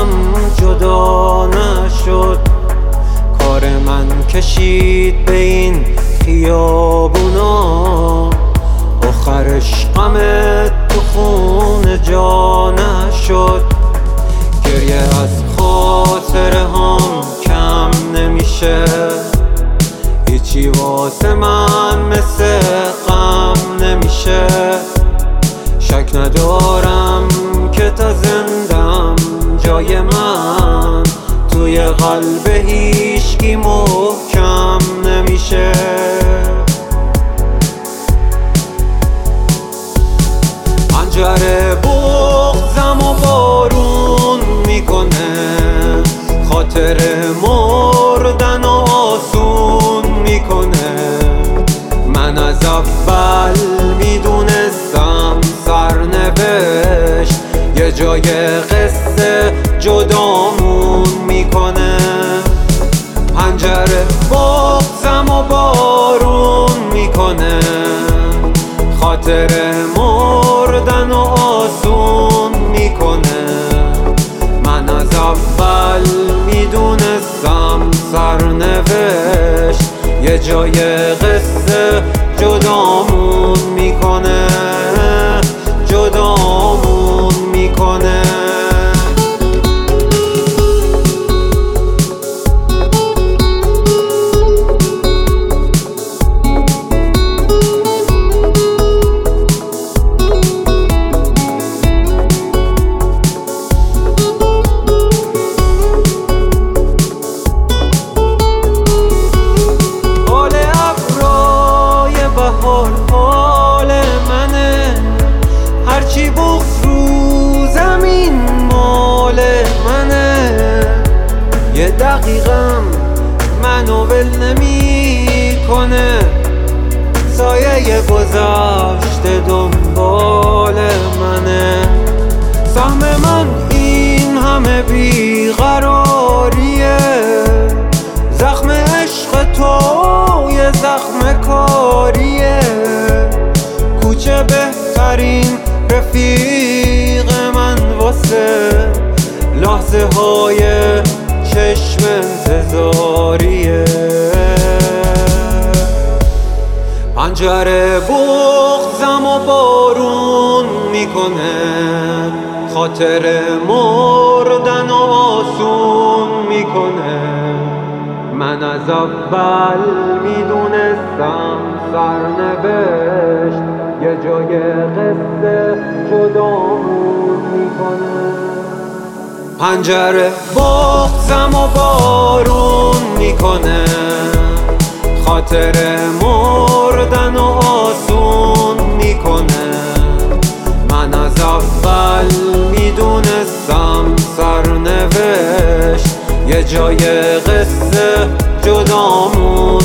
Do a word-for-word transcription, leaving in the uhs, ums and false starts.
عشقم جدا نشد. کار من کشید به این خیابونا، آخرش غمت تو خون جا نشد. گریه از خاطره هم کم نمیشه، هیچی واسه من مثل غم نمیشه. شک ندارم که تا زندم جای من توی قلب هیچکی محکم نمیشه. پنجره بغضم و بارون میکنه، خاطر مردن و آسون میکنه. من از اول میدونستم سرنوشت یه جای قصه جدامون میکنه. پنجره بغضم و بارون میکنه، خاطر مردن و آسون میکنه. من از اول میدونستم سرنوشت یه جای قصه جدامون میکنه، جدامون میکنه. حال منه، هرچی بغض رو زمین مال منه. یه دقیقم منو ول نمی کنه، سایه گذشته دنبال منه. سهم من این همه بیقراریه، زخم عشق تو یه زخم کاریه. کوچه بهترین رفیق من واسه لحظه های چشم انتظاریه. پنجره بغضم و بارون میکنه، خاطر مردن و آسون میکنه. من از اول میدونستم سرنوشت یه جای قصه جدامون میکنه. پنجره بغضم و بارون میکنه، خاطر مردن و آسون میکنه. من از اول میدونستم سرنوشت یه جای قصه جدامون